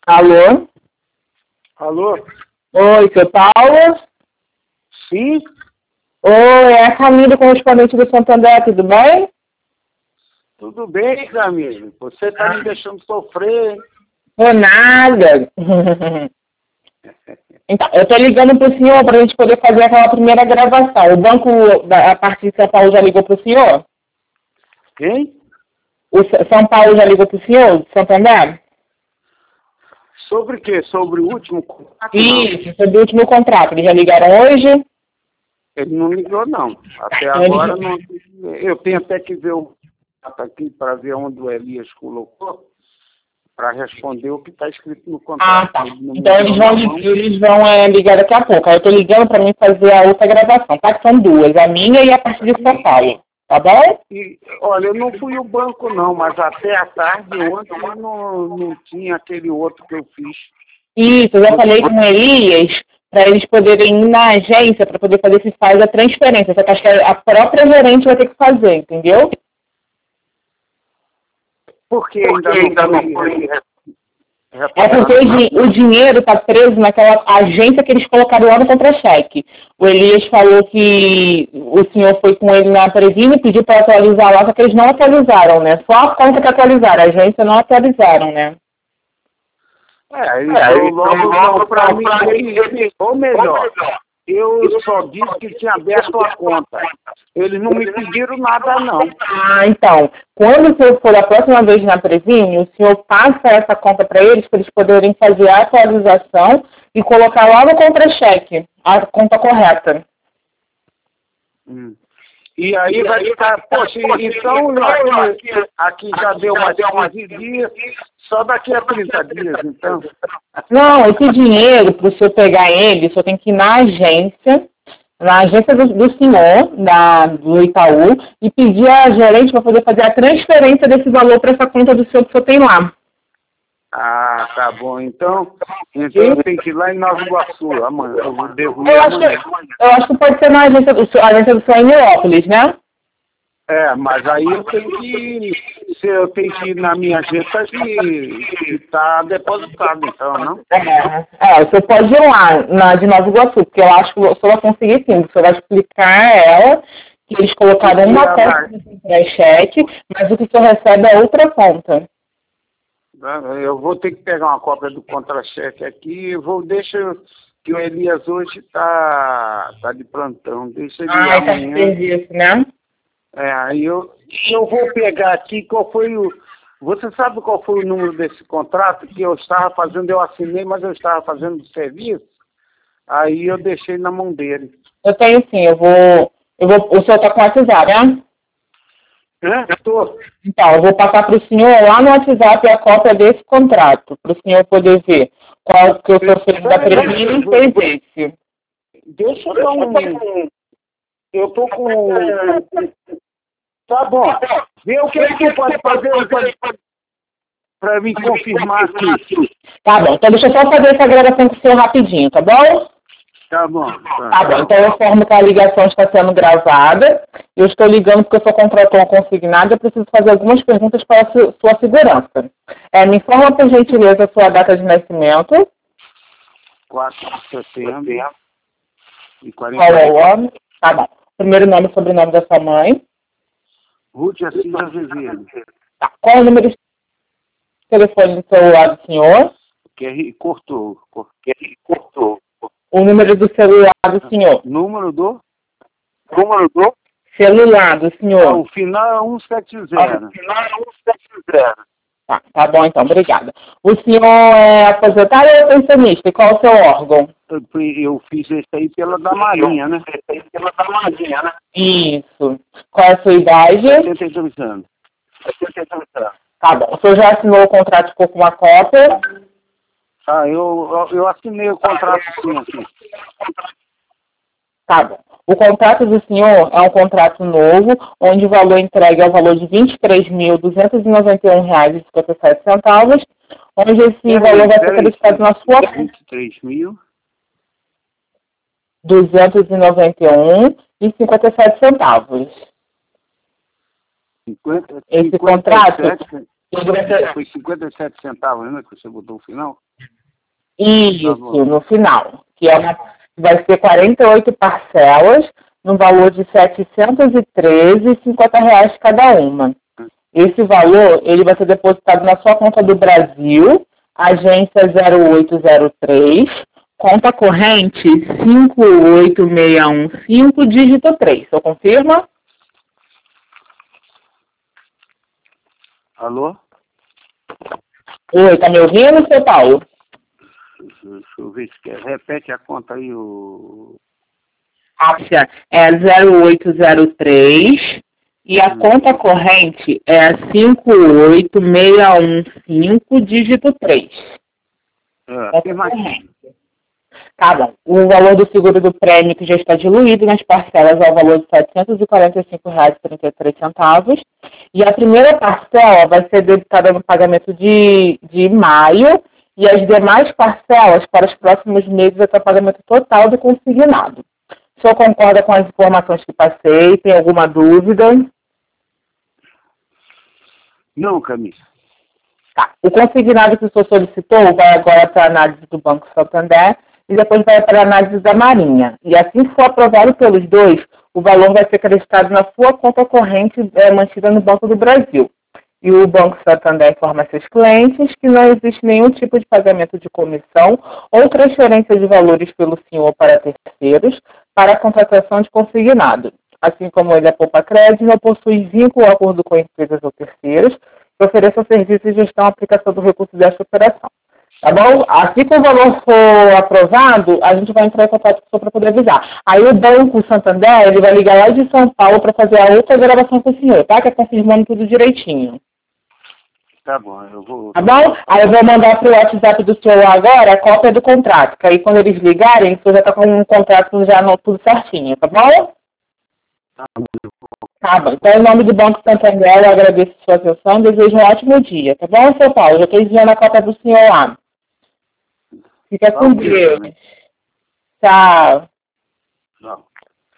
Alô? Alô? Oi, seu Paulo? Sim? Oi, é a Camila, correspondente do Santander, tudo bem? Tudo bem, Camila? Você tá me deixando sofrer, hein? Por nada. Então, eu tô ligando pro senhor pra gente poder fazer aquela primeira gravação. O banco, a partir de São Paulo, já ligou pro senhor? Quem? O São Paulo já ligou pro senhor, Santander? Sobre o quê? Sobre o último contrato? Isso, sobre o último contrato. Eles já ligaram hoje? Ele não ligou, não. Até agora, não. Eu tenho até que ver o contrato aqui para ver onde o Elias colocou para responder o que está escrito no contrato. Ah, tá. Então eles vão ligar daqui a pouco. Aí eu tô ligando pra mim fazer a outra gravação, tá? Que são duas, a minha e a partir de São Paulo. Tá bom? E, olha, eu não fui ao banco, não, mas até a tarde, ontem, não tinha aquele outro que eu fiz. Isso, eu já falei com o Elias para eles poderem ir na agência para poder fazer se faz a transferência. Só que acho que a própria gerente vai ter que fazer, entendeu? Porque ainda não foi É porque o dinheiro está preso naquela agência que eles colocaram lá no contra-cheque. O Elias falou que o senhor foi com ele na Previne e pediu para atualizar lá, só que eles não atualizaram, né? Só a conta que atualizaram, a agência não atualizaram, né? Então logo para mim, ou melhor, eu só disse que tinha aberto a conta. Eles não me pediram nada, não. Ah, então, quando o senhor for a próxima vez na Previne, o senhor passa essa conta para eles poderem fazer a atualização e colocar lá no contra-cheque a conta correta. E aí vai ficar, poxa, então aqui já deu mais 15 dias, só daqui a 30 dias, então. Não, esse dinheiro, para o senhor pegar ele, o senhor tem que ir na agência do senhor, do Itaú, e pedir a gerente para poder fazer a transferência desse valor para essa conta do senhor que o senhor tem lá. Ah, tá bom. Então eu tenho que ir lá em Nova Iguaçu amanhã. Eu devo ir amanhã. Eu acho que pode ser na agência do senhor em Nilópolis, né? Mas aí eu tenho que ir na minha agência que está depositado, então, não? O senhor pode ir lá na de Nova Iguaçu, porque eu acho que o senhor vai conseguir sim. O senhor vai explicar a ela que eles colocaram uma conta no cheque, mas o que o senhor recebe é outra conta. Eu vou ter que pegar uma cópia do contra-cheque aqui. Deixa que o Elias hoje tá de plantão. Deixa ele amanhã. Tá de serviço, né? Aí eu vou pegar aqui qual foi o... Você sabe qual foi o número desse contrato que eu estava fazendo? Eu assinei, mas eu estava fazendo o serviço. Aí eu deixei na mão dele. Eu tenho sim, o senhor está com o WhatsApp, né? Estou. Então, eu vou passar para o senhor lá no WhatsApp a cópia desse contrato, para o senhor poder ver qual que o senhor fez da Previne e fez esse. Deixa eu dar um... Eu tô com... Tá bom. Vê o que você pode fazer para me confirmar aqui. Tá bom, então deixa eu só fazer essa gravação com o senhor rapidinho, tá bom? Tá bom. Tá bom, então eu informo que a ligação está sendo gravada. Eu estou ligando porque eu sou contrator consignado e eu preciso fazer algumas perguntas para a sua segurança. Me informa, por gentileza, a sua data de nascimento. 4 de setembro de 40. Qual é o ano? Tá bom. Primeiro nome e sobrenome da sua mãe. Ruth Assis Azevedo. Tá. Qual é o número de telefone do celular do senhor? Cortou. O número do celular do senhor. Número do celular do senhor. O final é 170. Tá bom, então, obrigada. O senhor é aposentado ou é pensionista? E qual é o seu órgão? Eu fiz isso aí pela da Marinha, né? Isso. Qual é a sua idade? 72 anos. Tá bom. O senhor já assinou o contrato, ficou com uma cópia? Eu assinei o contrato sim aqui. Tá bom. O contrato do senhor é um contrato novo, onde o valor entregue é o valor de R$ 23.291,57, onde esse valor vai ser acreditado na sua conta. 23.291,57. Esse contrato... Foi 57 centavos, né, que você botou no final? Isso, no final. Que vai ser 48 parcelas, no valor de R$ 713,50 cada uma. Esse valor, ele vai ser depositado na sua conta do Brasil, agência 0803, conta corrente 58615, dígito 3. Você confirma? Alô? Oi, tá me ouvindo, seu Paulo? Deixa eu ver se quer. Repete a conta aí, o... Acha é 0803 e a conta corrente é 58615, dígito 3. Tem mais. Tá bom. O valor do seguro do prêmio que já está diluído nas parcelas é o valor de R$ 745,33. E a primeira parcela vai ser debitada no pagamento de maio e as demais parcelas para os próximos meses até o pagamento total do consignado. O senhor concorda com as informações que passei? Tem alguma dúvida? Não, Camila. Tá. O consignado que o senhor solicitou vai agora para a análise do Banco Santander e depois vai para a análise da Marinha. E assim que for aprovado pelos dois, o valor vai ser acreditado na sua conta corrente mantida no Banco do Brasil. E o Banco Santander informa seus clientes que não existe nenhum tipo de pagamento de comissão ou transferência de valores pelo senhor para terceiros para a contratação de consignado. Assim como ele é poupa-crédito, não possui vínculo ou acordo com empresas ou terceiros que ofereçam serviços de gestão e aplicação do recurso desta operação. Tá bom? Assim que o valor for aprovado, a gente vai entrar em contato com o senhor para poder avisar. Aí o Banco Santander, ele vai ligar lá de São Paulo para fazer a outra gravação com o senhor, tá? Que é confirmando tudo direitinho. Tá bom, eu vou... Tá bom? Aí eu vou mandar pro WhatsApp do senhor agora a cópia do contrato, que aí quando eles ligarem, o senhor já tá com um contrato já tudo certinho, tá bom? Tá bom. Então, em nome do Banco Santander, eu agradeço a sua atenção e desejo um ótimo dia, tá bom, seu Paulo? Já estou enviando a cópia do senhor lá. Fica com Deus. Tchau. Tchau.